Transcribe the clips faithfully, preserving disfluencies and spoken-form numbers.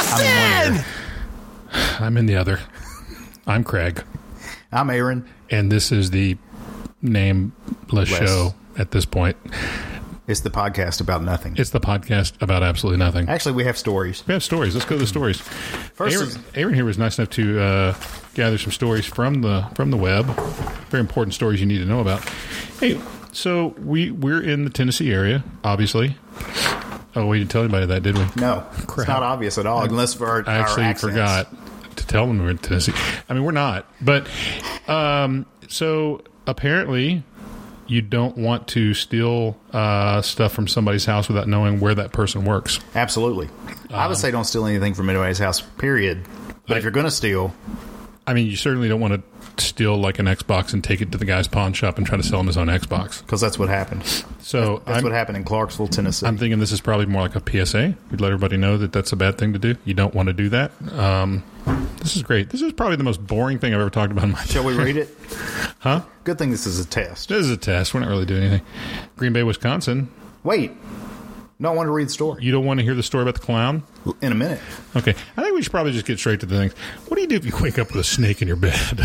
I'm in one ear. I'm in the other. I'm Craig. I'm Aaron. And this is the nameless show at this point. It's the podcast about nothing. It's the podcast about absolutely nothing. Actually, we have stories. We have stories. Let's go to the stories. First, Aaron, is, Aaron here was nice enough to uh, gather some stories from the from the web. Very important stories you need to know about. Hey, so we we're in the Tennessee area, obviously. Oh, we didn't tell anybody that, did we? No, Crap. It's not obvious at all, unless for our, I actually our accents. forgot to tell them we were in Tennessee. I mean, we're not. But um, so apparently, you don't want to steal uh, stuff from somebody's house without knowing where that person works. Absolutely. Um, I would say don't steal anything from anybody's house, period. But I, if you're going to steal... I mean, you certainly don't want to steal like an Xbox and take it to the guy's pawn shop and try to sell him his own Xbox. Because that's what happened. So That's, that's I'm, what happened in Clarksville, Tennessee. I'm thinking this is probably more like a P S A. We'd let everybody know that that's a bad thing to do. You don't want to do that. Um, this is great. This is probably the most boring thing I've ever talked about in my Shall we read it? Huh? Good thing this is a test. This is a test. We're not really doing anything. Green Bay, Wisconsin. Wait. No, I want to read the story. You don't want to hear the story about the clown? In a minute. Okay. I think we should probably just get straight to the things. What do you do if you wake up with a snake in your bed?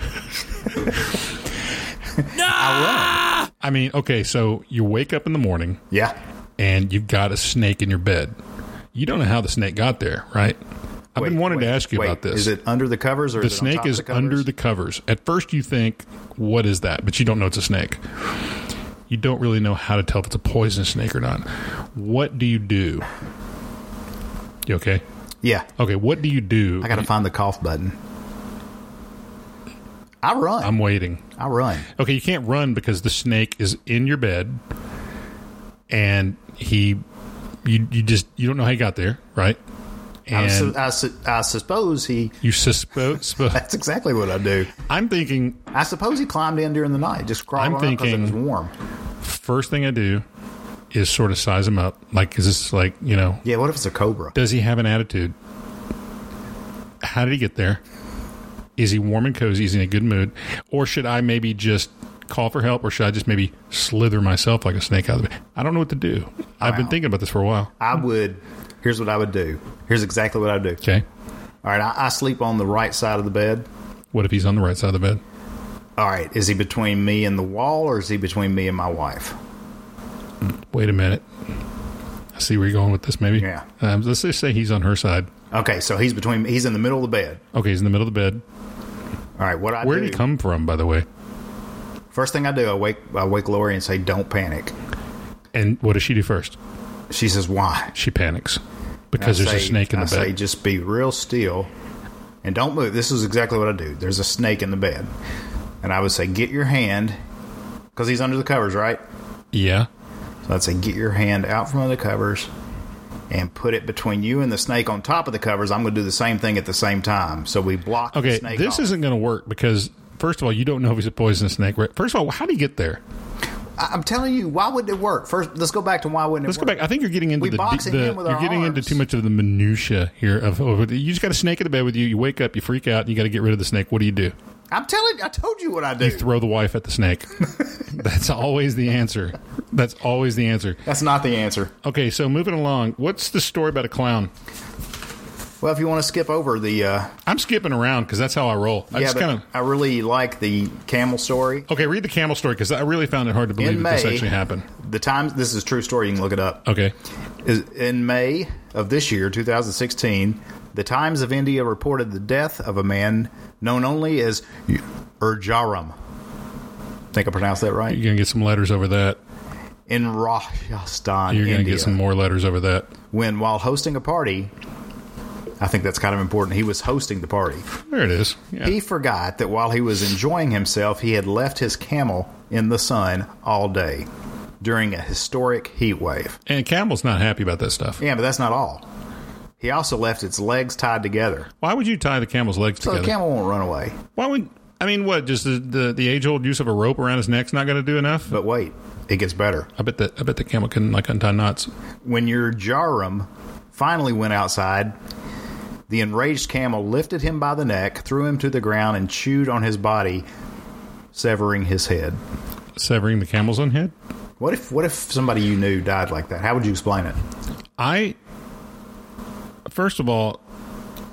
No! I run. I mean, okay, so you wake up in the morning. Yeah. And you've got a snake in your bed. You don't know how the snake got there, right? I've wait, been wanting wait, to ask you wait. about this. Is it under the covers or the is it on snake top is of the covers? under the covers. At first you think, what is that? But you don't know it's a snake. You don't really know how to tell if it's a poisonous snake or not. What do you do? You okay? Yeah. Okay, what do you do? I got to find the cough button. I run. I'm waiting. I run. Okay, you can't run because the snake is in your bed, and he, you, you just you don't know how he got there, right? And I, su- I, su- I suppose he. You suppose? That's exactly what I do. I'm thinking. I suppose he climbed in during the night, just crawled I'm on up because it was thinking- warm. First thing I do is sort of size him up. Like, is this like you know? Yeah. What if it's a cobra? Does he have an attitude? How did he get there? Is he warm and cozy? Is he in a good mood? Or should I maybe just call for help? Or should I just maybe slither myself like a snake out of the bed? I don't know what to do. I've been thinking about this for a while. I would. Here's what I would do. Here's exactly what I would do. Okay. All right. I, I sleep on the right side of the bed. What if he's on the right side of the bed? All right. Is he between me and the wall, or is he between me and my wife? Wait a minute. I see where you're going with this, maybe. Yeah. Um, let's just say he's on her side. Okay. So he's between. He's in the middle of the bed. Okay, he's in the middle of the bed. All right. What I Where do? did he come from, by the way? First thing I do, I wake. I wake Lori and say, "Don't panic." And what does she do first? She says, "Why?" She panics because I there's say, a snake in the I bed. say, just be real still and don't move. This is exactly what I do. There's a snake in the bed. And I would say, get your hand, because he's under the covers, right? Yeah. So I'd say, get your hand out from under the covers and put it between you and the snake on top of the covers. I'm going to do the same thing at the same time. So we block Okay, the snake this off. isn't going to work because, first of all, you don't know if he's a poisonous snake. Right? First of all, how do you get there? I- I'm telling you, why wouldn't it work? First, let's go back to why wouldn't it Let's work. go back. I think you're getting into We the, box him the in with you're our getting arms. into too much of the minutia here. Of, of you just got a snake in the bed with you. You wake up, you freak out, and you got to get rid of the snake. What do you do? I'm telling you, I told you what I do. You throw the wife at the snake. That's always the answer. That's always the answer. That's not the answer. Okay, so moving along, what's the story about a clown? Well, if you want to skip over the... Uh, I'm skipping around because that's how I roll. I yeah, just but kind of I really like the camel story. okay. Read the camel story because I really found it hard to believe In that this May, actually happened. The Times, this is a true story, you can look it up. Okay, Is in May of this year, two thousand sixteen, the Times of India reported the death of a man known only as Urjaram. Think I pronounced that right? you're gonna get some letters over that. In Rajasthan, You're gonna India. get some more letters over that. When, while hosting a party, I think that's kind of important, he was hosting the party. There it is. Yeah. He forgot that while he was enjoying himself, he had left his camel in the sun all day during a historic heat wave. And Campbell's not happy about that stuff. Yeah, but that's not all. He also left its legs tied together. Why would you tie the camel's legs So together? the camel won't run away. Why would I mean? What? Just the the, the age old use of a rope around his neck's not going to do enough? But wait, it gets better. I bet that I bet the camel can like untie knots. When your Jarum finally went outside, the enraged camel lifted him by the neck, threw him to the ground, and chewed on his body, severing his head. Severing the camel's own head. What if what if somebody you knew died like that? How would you explain it? I first of all,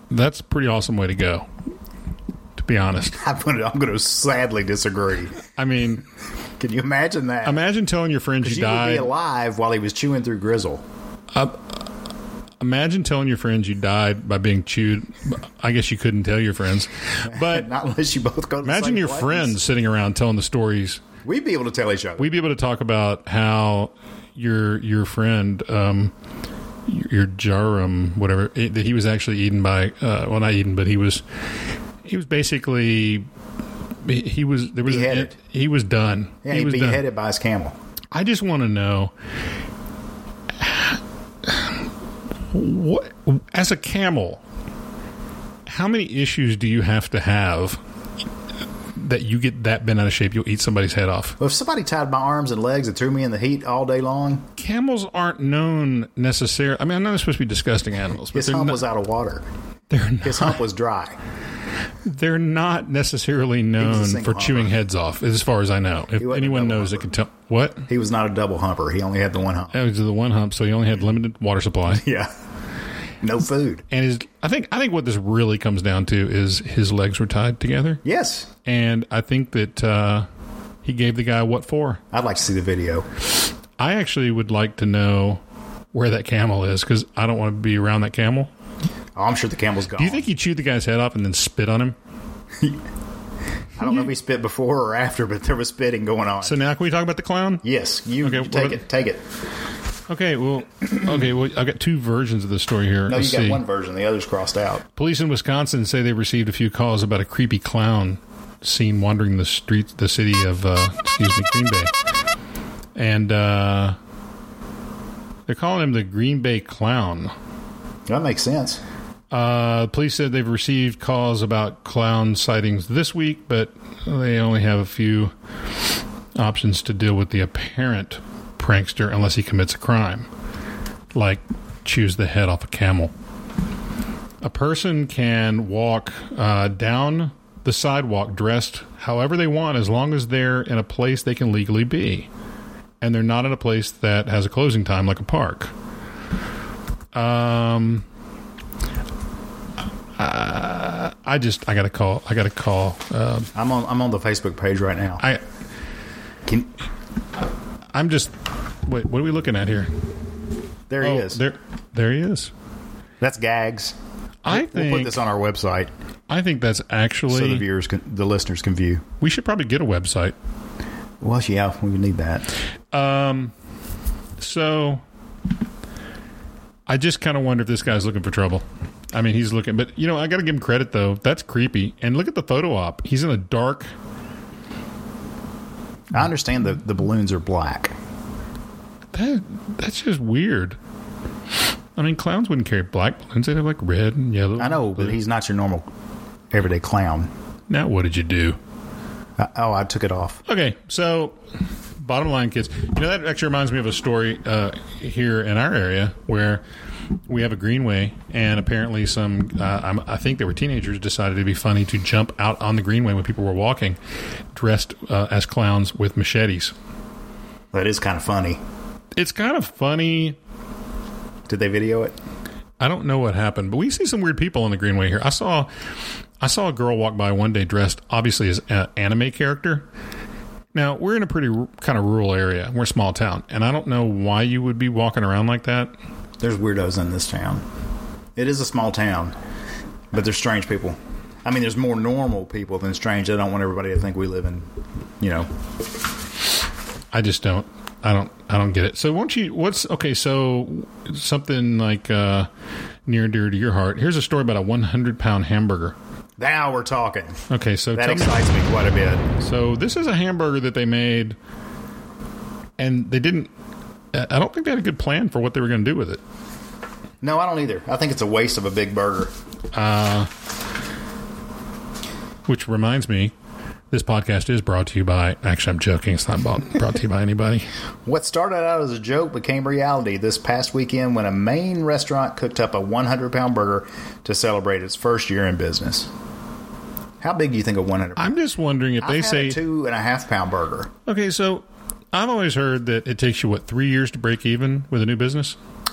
that's a pretty awesome way to go, to be honest. I'm going to, I'm going to sadly disagree. I mean, can you imagine that? Imagine telling your friends you, you died. Would be alive while he was chewing through grizzle. Uh, imagine telling your friends you died by being chewed. I guess you couldn't tell your friends, but not unless you both go to the imagine same your place. friends sitting around telling the stories. We'd be able to tell each other. We'd be able to talk about how your your friend, um, your Jarum, whatever, it, that he was actually eaten by. Uh, well, not eaten, but he was he was basically he, he was there was beheaded. A, he was done. Yeah, he he was beheaded done. by his camel. I just want to know what, as a camel, how many issues do you have to have that you get that bent out of shape, you'll eat somebody's head off? Well, if somebody tied my arms and legs and threw me in the heat all day long, camels aren't known necessarily. I mean, I know they're supposed to be disgusting animals, but his they're hump not, was out of water. They're not, His hump was dry. They're not necessarily known for chewing humper. heads off, as far as I know. If anyone knows, it can tell. What? He was not a double humper. He only had the one hump. That was the one hump, so he only had limited water supply. Yeah. No food. And his, I think, I think what this really comes down to is his legs were tied together. Yes. And I think that uh, he gave the guy what for. I'd like to see the video. I actually would like to know where that camel is, because I don't want to be around that camel. Oh, I'm sure the camel's gone. Do you think he chewed the guy's head off and then spit on him? I don't know if he spit before or after, but there was spitting going on. So now can we talk about the clown? Yes. You, Okay, you take what- it. Take it. Okay, well, okay, well, I've got two versions of the story here. No, Let's you got see. one version. The other's crossed out. Police in Wisconsin say they received a few calls about a creepy clown seen wandering the streets, the city of, uh, excuse me, Green Bay. And uh, they're calling him the Green Bay Clown. That makes sense. Uh, police said they've received calls about clown sightings this week, but they only have a few options to deal with the apparent prankster unless he commits a crime, like chews the head off a camel. A person can walk uh, down the sidewalk dressed however they want, as long as they're in a place they can legally be, and they're not in a place that has a closing time like a park. Um... Uh, I just I gotta call I gotta call. Uh, I'm on I'm on the Facebook page right now. I Can, I'm just wait. What are we looking at here? there Oh, he is. There, there he is. That's Gags. I We'll think put this on our website I think that's so the actually. viewers, can, the listeners, can view. We should probably get a website. Well, yeah, we would need that. Um. So I just kind of wonder if this guy's looking for trouble. I mean, he's looking, but you know, I got to give him credit though. That's creepy. And look at the photo op. He's in a dark. I understand that the balloons are black. That that's just weird. I mean, clowns wouldn't carry black balloons. They'd have like red and yellow. I know, but he's not your normal everyday clown. Now, what did you do? Uh, oh, I took it off. Okay, so bottom line, kids. You know, that actually reminds me of a story uh, here in our area where we have a greenway, and apparently some, uh, I'm, I think they were teenagers, decided it'd be funny to jump out on the greenway when people were walking, dressed uh, as clowns with machetes. That is kind of funny. It's kind of funny. Did they video it? I don't know what happened, but we see some weird people on the greenway here. I saw, I saw a girl walk by one day dressed obviously as an anime character. Now, we're in a pretty r- kind of rural area. We're a small town, and I don't know why you would be walking around like that. There's weirdos in this town. It is a small town, but there's strange people. I mean, there's more normal people than strange. I don't want everybody to think we live in, you know. I just don't. I don't. I don't get it. So, won't you? What's okay? So, something like uh, near and dear to your heart. Here's a story about a one hundred pound hamburger. Now we're talking. Okay, so That tell me- excites me quite a bit. So this is a hamburger that they made, and they didn't. I don't think they had a good plan for what they were going to do with it. No, I don't either. I think it's a waste of a big burger. Uh, which reminds me, this podcast is brought to you by. Actually, I'm joking. It's not bought, brought to you by anybody. What started out as a joke became reality this past weekend when a Maine restaurant cooked up a one hundred pound burger to celebrate its first year in business. How big do you think a one hundred pound? I'm just wondering if I've they had say a two and a half pound burger. Okay, so I've always heard that it takes you what three years to break even with a new business.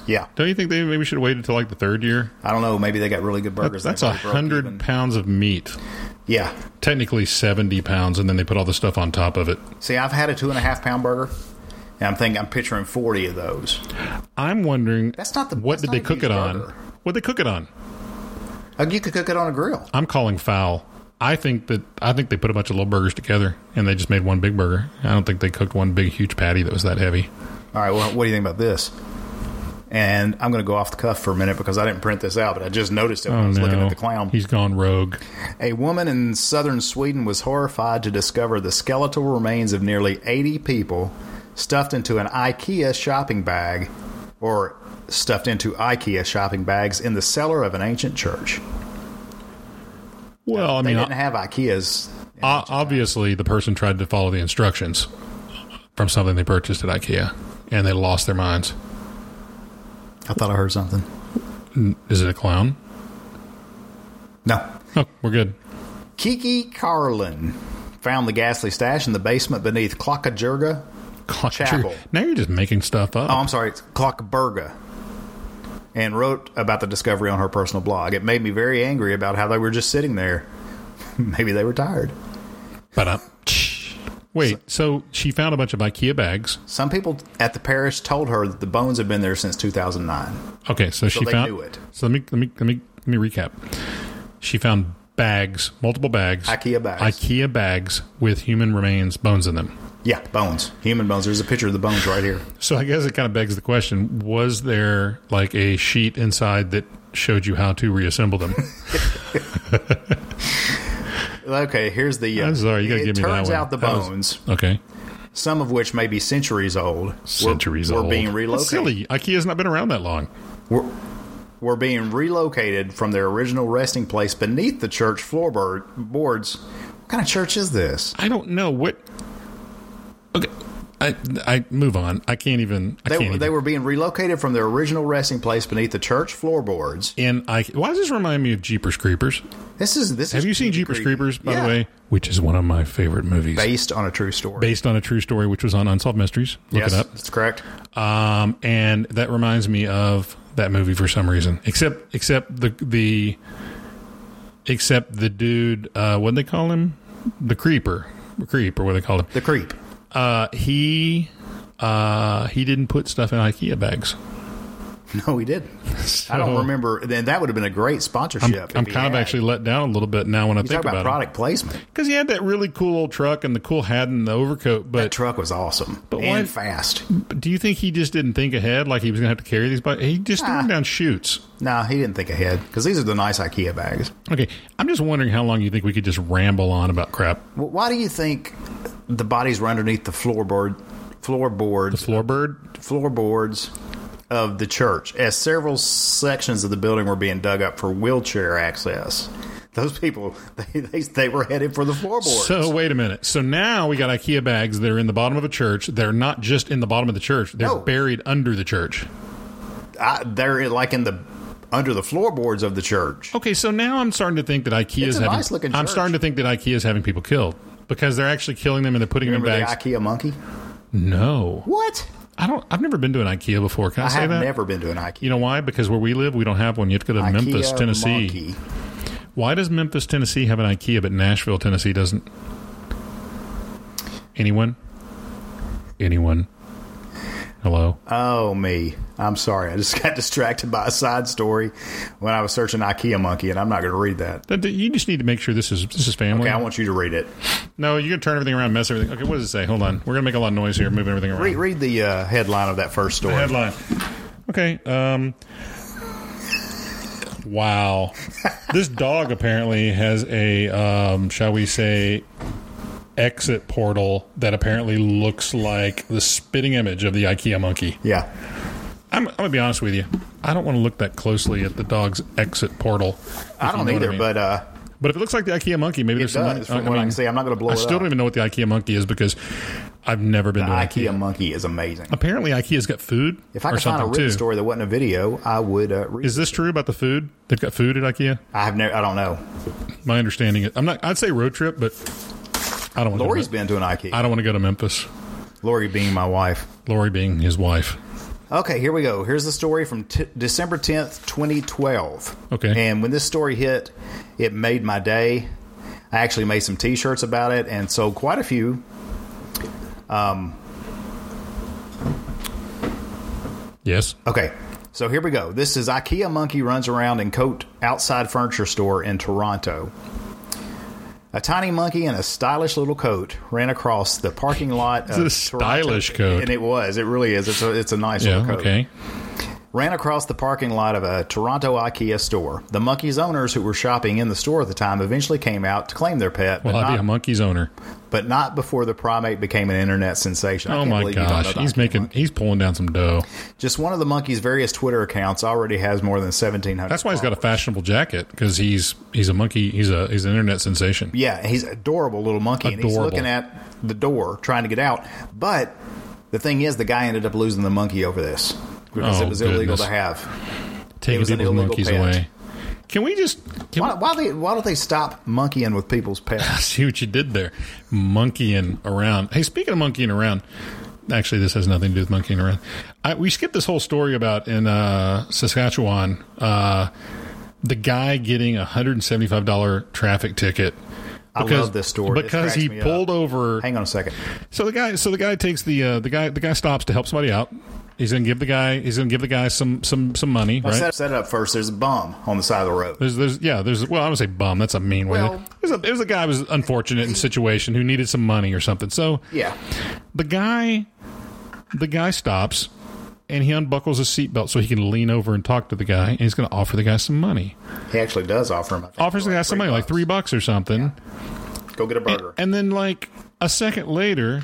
Yeah. Don't you think they maybe should have waited until like the third year? I don't know. Maybe they got really good burgers. That's They a probably broke hundred even. pounds of meat. Yeah. Technically seventy pounds, and then they put all the stuff on top of it. See, I've had a two and a half pound burger, and I'm thinking I'm picturing forty of those. I'm wondering, That's not the. what that's did not they a cook huge it on? burger. What did they cook it on? Uh, You could cook it on a grill. I'm calling foul. I think that I think they put a bunch of little burgers together and they just made one big burger. I don't think they cooked one big huge patty that was that heavy. All right. Well, what do you think about this? And I'm going to go off the cuff for a minute because I didn't print this out, but I just noticed it when Oh I was no, looking at the clown. he's gone rogue. A woman in southern Sweden was horrified to discover the skeletal remains of nearly eighty people stuffed into an IKEA shopping bag, or stuffed into IKEA shopping bags in the cellar of an ancient church. Well, I They mean, didn't have IKEAs. in o- ancient obviously the person tried to follow the instructions from something they purchased at IKEA, and they lost their minds. times. I thought I heard something. Is it a clown? No. Oh, we're good. Kiki Carlin found the ghastly stash in the basement beneath Klockajurga. Chapel. Now you're just making stuff up. Oh, I'm sorry, it's Klockberga. And wrote about the discovery on her personal blog. It made me very angry about how they were just sitting there. Maybe they were tired. But uh, wait, so she found a bunch of IKEA bags. Some people at the parish told her that the bones have been there since two thousand nine. Okay, so, she they found. knew it. So let me let me let me let me recap. She found bags, multiple bags, IKEA bags. IKEA bags with human remains, bones in them. Yeah, bones. Human bones. There's a picture of the bones right here. So I guess it kind of begs the question: was there like a sheet inside that showed you how to reassemble them? Okay, here's the... Uh, I'm sorry, you gotta it give me that turns one. out the That was- bones, Okay, some of which may be centuries old, centuries were, old. were being That's relocated. silly. IKEA's not been around that long. Were, were being relocated from their original resting place beneath the church floorboards. What kind of church is this? I don't know what. Okay, I I move on. I can't even. I They, can't were- they even. were being relocated from their original resting place beneath the church floorboards. In I. Why does this remind me of Jeepers Creepers? This is this. Have is you seen pretty Jeepers creepy. Creepers, by Yeah. the way? Which is one of my favorite movies. Based on a true story. Based on a true story, which was on Unsolved Mysteries. Look yes, it up. that's correct. Um, and that reminds me of that movie for some reason. Except, except the the, except the dude. Uh, what do they call him? The creeper, creep, or what do they call him? The Creep. Uh, he, uh, he didn't put stuff in IKEA bags. No, he didn't. I don't remember. Then that would have been a great sponsorship. I'm, if I'm he kind of had. actually let down a little bit now when I You think talk about about it. product placement. Because he had that really cool old truck and the cool hat and the overcoat. That But truck was awesome But and why- fast. do you think he just didn't think ahead? Like he was going to have to carry these bags? He just threw Ah. them down chutes. No, he didn't think ahead because these are the nice IKEA bags. Okay, I'm just wondering how long you think we could just ramble on about crap. Well, why do you think the bodies were underneath the floorboard, floorboards, Floorbird? floorboards of the church, as several sections of the building were being dug up for wheelchair access? Those people, they they, they were headed for the floorboards. So wait a minute. So now we got IKEA bags that are in the bottom of a church. They're not just in the bottom of the church. They're No. buried under the church. I, they're like in the under the floorboards of the church. Okay, so now I'm starting to think that IKEA It's is a having. nice-looking I'm church. starting to think that IKEA is having people killed because they're actually killing them and they're putting Remember them in the bags. IKEA monkey? No, What? I don't. I've never been to an IKEA before. Can I, I say have that? never been to an IKEA. You know why? Because where we live, we don't have one. You have to go to IKEA Memphis, Tennessee. monkey. Why does Memphis, Tennessee have an IKEA, but Nashville, Tennessee doesn't? Anyone? Anyone? Hello? Oh, me. I'm sorry. I just got distracted by a side story when I was searching IKEA monkey, and I'm not going to read that. That- that- You just need to make sure this is this is family. Okay, I want you to read it. No, you're going to turn everything around, mess everything. Okay, what does it say? Hold on. We're going to make a lot of noise here, moving everything around. Read, read the uh, headline of that first story. Headline. Okay. Um, wow. This dog apparently has a, um, shall we say, exit portal that apparently looks like the spitting image of the IKEA monkey. Yeah. I'm, I'm going to be honest with you. I don't want to look that closely at the dog's exit portal. if I you don't know what either, mean. but uh, But if it looks like the IKEA monkey, maybe it there's some. does. From what I can see, I'm not going to blow I it still up. don't even know what the IKEA monkey is because I've never been The to an IKEA IKEA. monkey is amazing. Apparently, IKEA's got food. If I or could find a something written too. story that wasn't a video, I would uh, read Is this true about the food? They've got food at IKEA. I have never. I don't know. My understanding is, I'm not. I'd say road trip, but I don't want. Lori's to been to an IKEA. I don't want to go to Memphis. Lori being my wife. Lori being his wife. Okay, here we go. Here's the story from t- December tenth, twenty twelve. Okay. And when this story hit, it made my day. I actually made some T-shirts about it and sold quite a few. Um. Yes. Okay, so here we go. This is IKEA monkey runs around in coat outside furniture store in Toronto. A tiny monkey in a stylish little coat ran across the parking lot. It's of a stylish Toronto, coat. And it was. It really is. It's a, it's a nice Yeah, little coat. okay. Ran across the parking lot of a Toronto IKEA store. The monkey's owners, who were shopping in the store at the time, eventually came out to claim their pet, but, Well, I'd be a not, monkey's owner. but not before the primate became an internet sensation. I Oh can't my believe you don't know gosh, the he's IKEA making monkey. he's pulling down some dough. Just one of the monkey's various Twitter accounts already has more than seventeen hundred. That's why he's got a fashionable jacket, because he's he's a monkey. He's a he's an internet sensation. Yeah, he's an adorable little monkey, and he's Adorable. looking at the door trying to get out. But the thing is, the guy ended up losing the monkey over this because Oh, it was illegal goodness. to have. Taking was an people's illegal monkeys pet. away. Can we just can Why, why, they, why don't they stop monkeying with people's we pets? see what you did there? Monkeying around. Hey, speaking of monkeying around, actually, this has nothing to do with monkeying around. I, we skipped this whole story about in uh, Saskatchewan, uh, the guy getting a one hundred seventy-five dollars traffic ticket. I love this story. This because cracks he me up. pulled over. Hang on a second. So the guy, so the guy takes the uh, the guy the guy stops to help somebody out. He's gonna give the guy he's gonna give the guy some some some money, Well, right? set, set it up first. There's a bum on the side of the road. There's there's yeah there's well I would say bum, that's a mean way. Well- There's a, there's a guy who was unfortunate in situation who needed some money or something. So Yeah. the guy the guy stops and he unbuckles his seatbelt so he can lean over and talk to the guy, and he's going to offer the guy some money. He actually does offer him. I think, Offers the like guy some three money, like bucks. three bucks or something. Go get a burger. And then, like, a second later,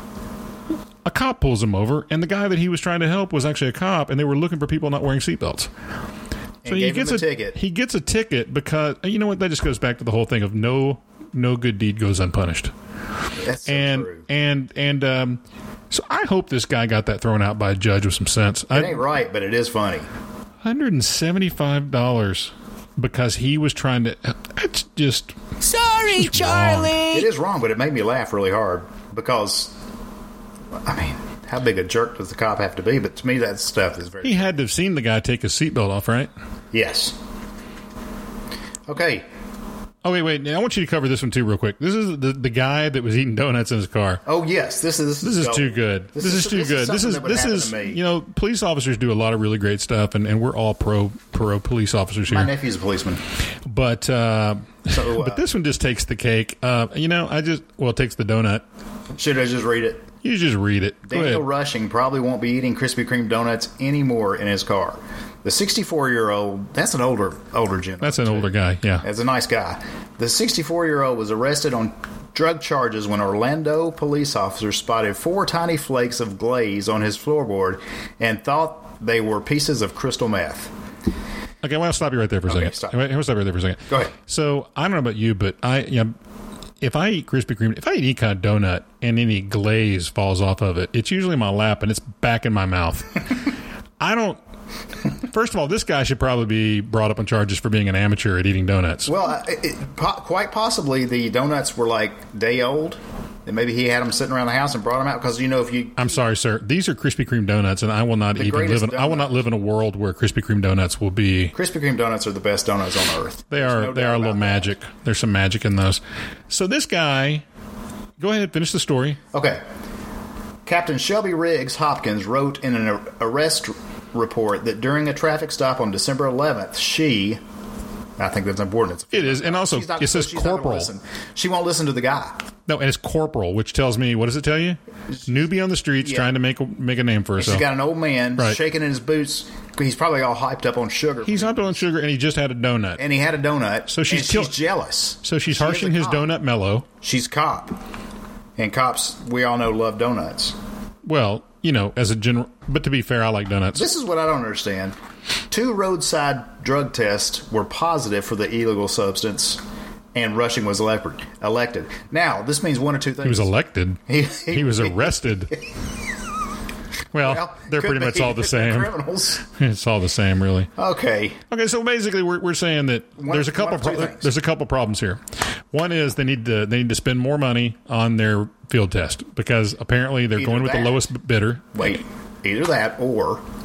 a cop pulls him over, and the guy that he was trying to help was actually a cop, and they were looking for people not wearing seatbelts. And gave him a ticket. He gets a ticket because, you know what, that just goes back to the whole thing of no no good deed goes unpunished. That's so and, true. and, and, um, so I hope this guy got that thrown out by a judge with some sense. It I, ain't right, but it is funny. one hundred seventy-five dollars because he was trying to, that's just... Sorry, Charlie. It is wrong, but it made me laugh really hard because, I mean, how big a jerk does the cop have to be? But to me, that stuff is very... He had to have seen the guy take his seatbelt off, right? Yes. Okay. Oh, wait, wait. I want you to cover this one, too, real quick. This is the, the guy that was eating donuts in his car. Oh, yes. This is... This is too good. This, is, too good. This is, this is, you know, police officers do a lot of really great stuff, and, and we're all pro pro police officers here. My nephew's a policeman. But uh, So, uh, but this one just takes the cake. Uh, you know, I just, well, it takes the donut. Should I just read it? You just read it. Go Daniel ahead. Rushing probably won't be eating Krispy Kreme donuts anymore in his car. The sixty-four-year-old, that's an older older gentleman. That's an older guy, yeah. That's a nice guy. The sixty-four-year-old was arrested on drug charges when Orlando police officers spotted four tiny flakes of glaze on his floorboard and thought they were pieces of crystal meth. Okay, well, I'll stop you right there for a Okay, second. stop. Wait, I'll stop right there for a second. Go ahead. So, I don't know about you, but I, you know, if I eat Krispy Kreme, if I eat any kind of donut and any glaze falls off of it, it's usually in my lap and it's back in my mouth. I don't... First of all, this guy should probably be brought up on charges for being an amateur at eating donuts. Well, uh, it, it, po- quite possibly the donuts were like day old. And maybe he had them sitting around the house and brought them out because, you know, if you... I'm sorry, sir. These are Krispy Kreme donuts, and I will not The even live greatest in. I will not donuts. live in a world where Krispy Kreme donuts will be. Krispy Kreme donuts are the best donuts on earth. They There's are. no they doubt are a little about that. magic. There's some magic in those. So this guy, go ahead, finish the story. Okay. Captain Shelby Riggs Hopkins wrote in an arrest report that during a traffic stop on December eleventh, she, I think that's important. It's It is, and also she's not- it says she's not gonna corporal. listen. She won't listen to the guy. No, and it's corporal, which tells me what does it tell you? Newbie on the streets Yeah. trying to make a, make a name for She's herself. got an old man Right. shaking in his boots. He's probably all hyped up on sugar. He's hopped on sugar, and he just had a donut. and he had a donut. So she's and kill- she's jealous. So she's She is harshing a his cop. donut mellow. She's cop, and cops we all know love donuts. Well, you know, as a general. But to be fair, I like donuts. This is what I don't understand. Two roadside drug tests were positive for the illegal substance, and Rushing was elected. elected. Now, this means one or two things. He was elected. He, He was arrested. Well, Well, they're could pretty much be all the same. Criminals. It's all the same, really. Okay. Okay, so basically, we're we're saying that One- there's a couple one of two pro- things. there's a couple problems here. One is they need to they need to spend more money on their field test because apparently they're Either going with that. the lowest bidder. Wait. Either that or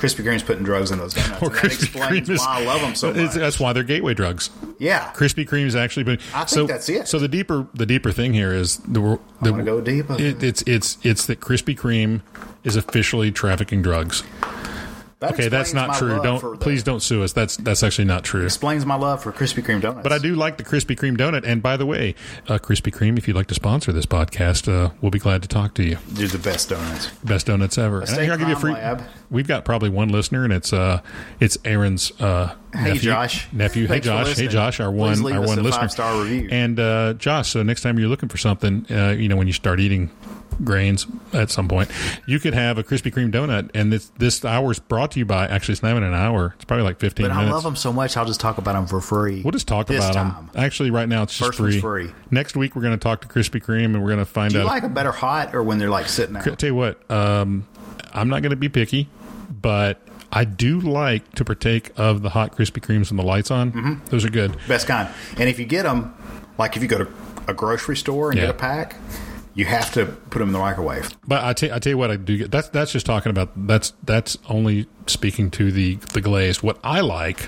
Krispy Kreme's putting drugs in those donuts. Or And that Krispy explains Kreme is- why I love them so it's- much. That's why they're gateway drugs. Yeah. Krispy Kreme's actually been. I think so, that's it. So the deeper the deeper thing here is the the wanna go deeper. It, it's it's it's that Krispy Kreme is officially trafficking drugs. That Okay, that's explains not my true. love Don't for the- please don't sue us. That's that's actually not true. Explains my love for Krispy Kreme donuts. But I do like the Krispy Kreme donut. And by the way, uh, Krispy Kreme, if you'd like to sponsor this podcast, uh, we'll be glad to talk to you. They're the best donuts. Best donuts ever. And State here, I'll give you a free. Crime Lab. We've got probably one listener, and it's uh, it's Aaron's uh, Hey, nephew, Josh. nephew. Hey, Thanks for Josh. Hey, listening. Josh. Our Please one, leave our us one a listener. five-star review. And uh, Josh, so next time you're looking for something, uh, you know, when you start eating grains at some point, you could have a Krispy Kreme donut. And this this hour is brought to you by. Actually, it's not even an hour. It's probably like fifteen But minutes. I love them so much, I'll just talk about them for free. We'll just talk this about time. them. Actually, right now it's just First one's free. free. Next week we're going to talk to Krispy Kreme, and we're going to find Do you out. like them better hot or when they're like sitting out? I'll tell you what, um, I'm not going to be picky, but I do like to partake of the hot Krispy Kremes with the lights on. Mm-hmm. Those are good. Best kind. And if you get them, like if you go to a grocery store and Yeah. get a pack, you have to put them in the microwave. But I tell, I tell you what, I do get. That's that's just talking about. That's that's only speaking to the the glazed. What I like,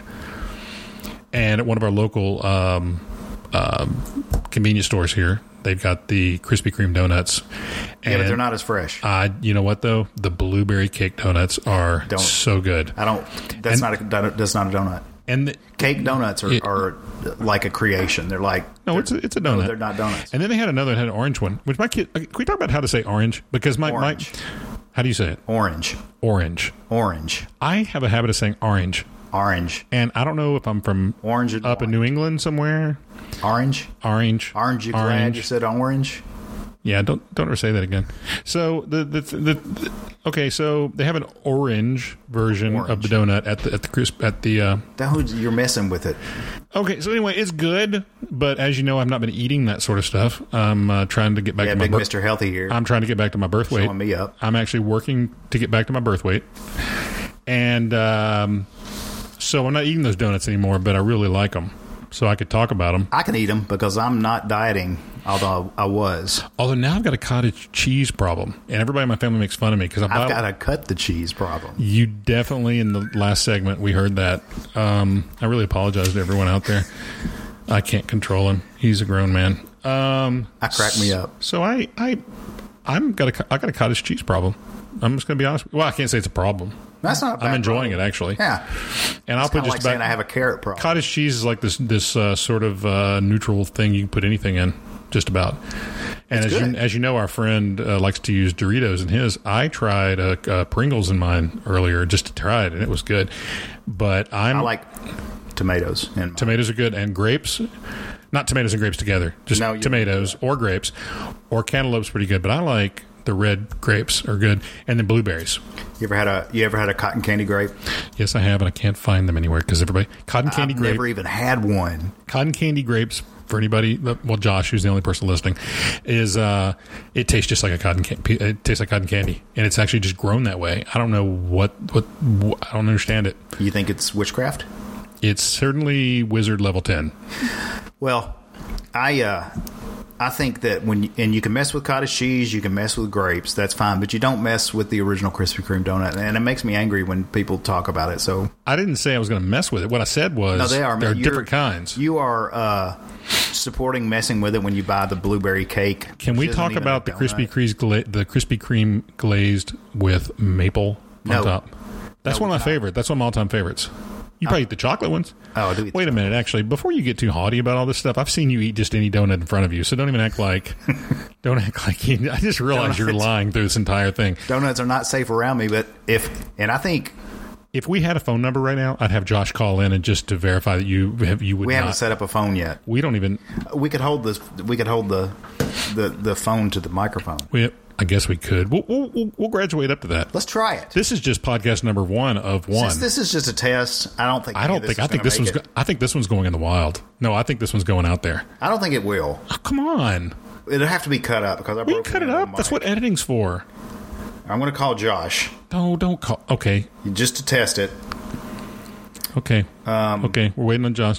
and at one of our local um, um, convenience stores here, they've got the Krispy Kreme donuts. And Yeah, but they're not as fresh. Uh, you know what though? The blueberry cake donuts are Don't- so good. I don't. That's And- not a. That's not a donut. And the, Cake donuts are, It- are like a creation. They're like no, it's a, it's a donut. no, they're not donuts. And then they had another that had an orange one. Which my kid. Can we talk about how to say orange? Because my Orange. my. How do you say it? Orange, Orange. orange, I have a habit of saying orange. orange, And I don't know if I'm from orange, and up in orange. New England somewhere. Orange, Orange. orange. You glad Orange. you said orange? Yeah, don't don't ever say that again. So the the, the, the okay, so they have an orange version of the donut at the at the crisp at the. Uh, Don't, you're messing with it. okay, so anyway, it's good, but as you know, I've not been eating that sort of stuff. I'm uh, trying to get back Yeah, to my big birth. Mister Healthy here. I'm trying to get back to my birth weight. Showing me up. I'm actually working to get back to my birth weight, and um, so I'm not eating those donuts anymore. But I really like them, so I could talk about them. I can eat them because I'm not dieting, although I was. Although now I've got a cottage cheese problem, and everybody in my family makes fun of me because I I've bought. got to cut the cheese problem. You definitely in the last segment we heard that. Um, I really apologize to everyone out there. I can't control him. He's a grown man. Um, I crack me up. So I I I'm got a I got a cottage cheese problem. I'm just going to be honest. Well, I can't say it's a problem. That's not. A bad I'm enjoying problem. it actually. Yeah, And I'll it's put kind of just like saying about I have a carrot problem. cottage cheese is like this this uh, sort of uh, neutral thing you can put anything in, just about. And It's as you good. as you know, our friend uh, likes to use Doritos in his. I tried uh, uh, Pringles in mine earlier just to try it, and it was good. But I'm I like tomatoes. And mine. tomatoes are good, and grapes. Not tomatoes and grapes together, just No, you- tomatoes or grapes, or cantaloupe's pretty good. But I like the red grapes are good, and then blueberries. You ever had a You ever had a cotton candy grape? Yes, I have, and I can't find them anywhere because everybody cotton candy I've grape. never even had one. Cotton candy grapes for anybody. Well, Josh, who's the only person listening, is uh, it tastes just like a cotton. Can- it tastes like cotton candy, and it's actually just grown that way. I don't know what what, what I don't understand it. You think it's witchcraft? It's certainly wizard level ten. Well, I uh, I think that when you, and you can mess with cottage cheese, you can mess with grapes. That's fine, but you don't mess with the original Krispy Kreme donut, and it makes me angry when people talk about it. So I didn't say I was going to mess with it. What I said was no, they are. there are You're- different kinds. You are uh, supporting messing with it when you buy the blueberry cake. Can we which isn't talk even about a the donut. Krispy Kreme gla- the Krispy Kreme glazed with maple on No. top? That's No, one of my it's not. favorites. That's one of my all-time favorites. You probably eat the chocolate ones. Oh, I do eat the Wait a minute, actually, before you get too haughty about all this stuff, I've seen you eat just any donut in front of you, so don't even act like, don't act like you. I just realized you're Donuts. lying through this entire thing. Donuts are not safe around me, but if and I think If we had a phone number right now, I'd have Josh call in and just to verify that you have you would we not. haven't set up a phone yet. we don't even. We could hold this. We could hold the the, the phone to the microphone. We, I guess we could. We'll, we'll, we'll, we'll graduate up to that. Let's try it. This is just podcast number one of one. Since this is just a test, I don't think. I don't think. I think this one's. Go, I think this one's going in the wild. No, I think this one's going out there. I don't think it will. Oh, come on, It'll have to be cut up because I we can broke cut it the up. mic. That's what editing's for. I'm going to call Josh No, don't call. Okay, just to test it. okay, Um, okay. We're waiting on Josh.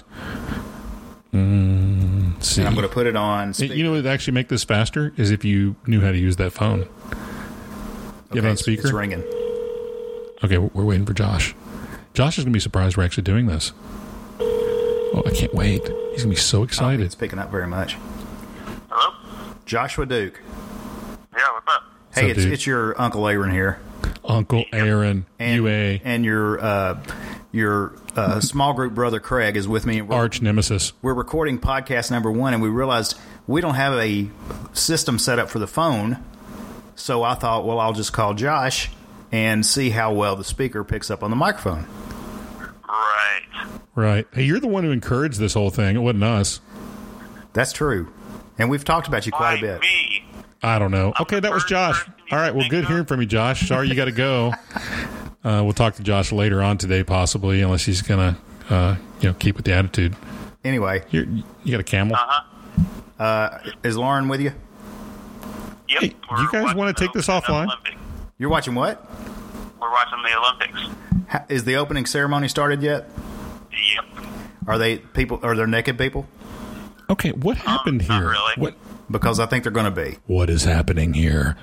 Mm, let's see. And I'm going to put it on. Speaker. You know what would actually make this faster is if you knew how to use that phone. You have it on Okay, it's- speaker. It's ringing. Okay, we're waiting for Josh. Josh is going to be surprised we're actually doing this. Oh, I can't wait. He's going to be so I don't excited. think it's picking up very much. Hello? Joshua Duke. Yeah, what's up? Hey, up, it's, dude? it's your Uncle Aaron here. Uncle Aaron, And, U A, and your uh, your uh, small group brother Craig is with me. We're, arch nemesis. we're recording podcast number one, and we realized we don't have a system set up for the phone. So I thought, well, I'll just call Josh and see how well the speaker picks up on the microphone. Right. Right. Hey, you're the one who encouraged this whole thing. It wasn't us. That's true. And we've talked about you quite a Why bit. me? I don't know. Okay, that was Josh. All right, well, good hearing from you, Josh. Sorry you got to go. Uh, we'll talk to Josh later on today, possibly, unless he's going to, uh, you know, keep with the attitude. Anyway, You're, you got a camel? Uh-huh. uh, is Lauren with you? Yep. Hey, we're you guys watching wanna the take this opening offline? Olympics. You're watching what? We're watching the Olympics. Ha- Is the opening ceremony started yet? Yep. Are they people? Are there naked people? Okay, what happened not here? really. What Because I think they're going to be. What is happening here?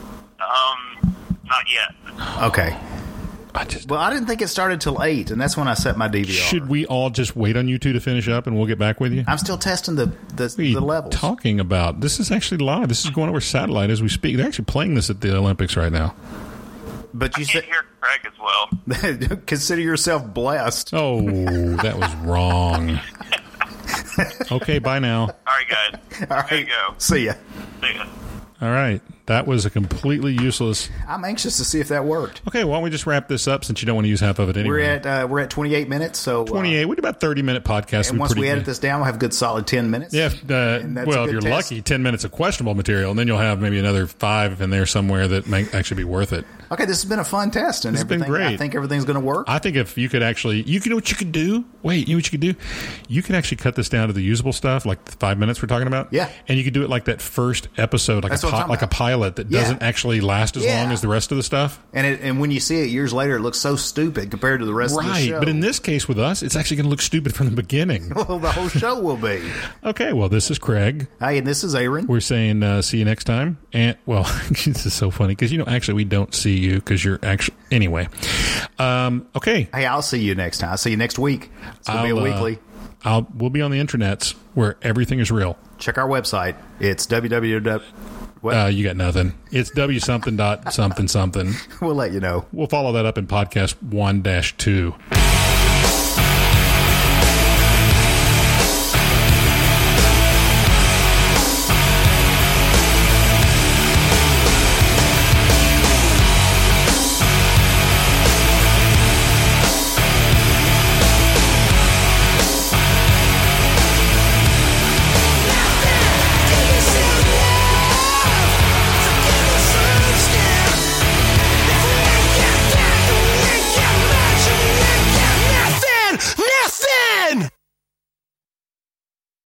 Um, not yet. Okay. I just Well, I didn't think it started till eight, and that's when I set my D V R. should we all just wait on you two to finish up, and we'll get back with you? I'm still testing the the, What are you the levels. talking about? This is actually live. This is going over satellite as we speak. They're actually playing this at the Olympics right now. But you I can't said hear Craig as well. consider yourself blessed. Oh, that was wrong. Okay, bye now. All right, guys. All There right. you go. See ya. See ya. All right, that was a completely useless. I'm anxious to see if that worked. Okay, why don't we just wrap this up since you don't want to use half of it anyway? We're at uh, we're at twenty-eight minutes, so uh, twenty-eight. We did about thirty minute podcast. and once we edit this down, we'll have a good solid ten minutes. Yeah, uh, And that's a well, if good you're test. lucky, ten minutes of questionable material, and then you'll have maybe another five in there somewhere that may actually be worth it. Okay, this has been a fun test, and This has been everything. I great. think everything's going to work. I think if you could actually, you can know what you could do. Wait, you know what you could do? You could actually cut this down to the usable stuff, like the five minutes we're talking about. Yeah. and you could do it like that first episode, like That's a what I'm pi- talking like a about. pilot that Yeah. doesn't actually last as Yeah. long as the rest of the stuff. and it, and when you see it years later, it looks so stupid compared to the rest of the Right, show. but in this case with us, it's actually going to look stupid from the beginning. well, the whole show will be. Okay, well, this is Craig. Hey, and this is Aaron. We're saying uh, see you next time. And well, this is so funny because you know actually we don't see you because you're actually anyway. Um, okay, Hey, I'll see you next time. I'll see you next week. It's going to be a I'll, uh, weekly. I'll we'll be on the internets where everything is real. Check our website. It's www. What? Uh, you got nothing. It's w something dot something something. We'll let you know. We'll follow that up in podcast one dash two.